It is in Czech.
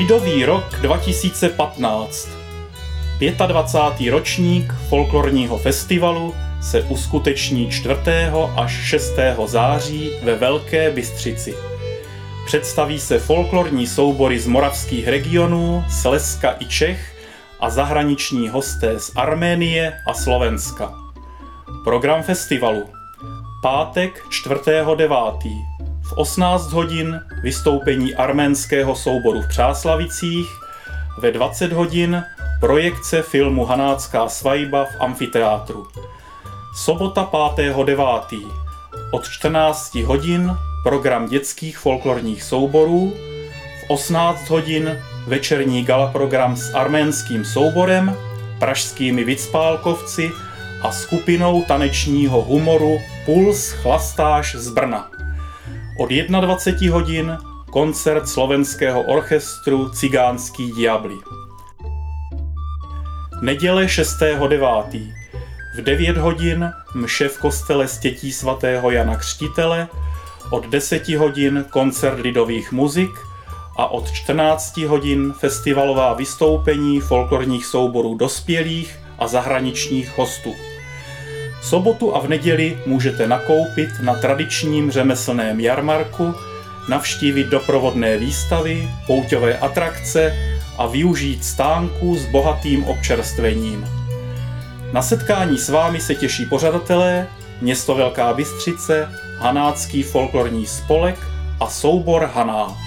Lidový rok 2015. 25. ročník folklorního festivalu se uskuteční 4. až 6. září ve Velké Bystřici. Představí se folklorní soubory z moravských regionů, Slezska i Čech a zahraniční hosté z Arménie a Slovenska. Program festivalu. Pátek 4.9. v 18 hodin vystoupení arménského souboru v Přáslavicích, ve 20 hodin projekce filmu Hanácká svadba v amfiteátru. Sobota 5.9. od 14 hodin program dětských folklorních souborů, v 18 hodin večerní gala program s arménským souborem, pražskými Vicpálkovci a skupinou tanečního humoru Puls Chlastáš z Brna. Od 21 hodin koncert slovenského orchestru Cigánský diabli. Neděle 6.9. v 9 hodin mše v kostele Stětí svatého Jana Křtitele, od 10 hodin koncert lidových muzik a od 14 hodin festivalová vystoupení folklorních souborů dospělých a zahraničních hostů. Sobotu a v neděli můžete nakoupit na tradičním řemeslném jarmarku, navštívit doprovodné výstavy, pouťové atrakce a využít stánků s bohatým občerstvením. Na setkání s vámi se těší pořadatelé, město Velká Bystřice, Hanácký folklorní spolek a soubor Haná.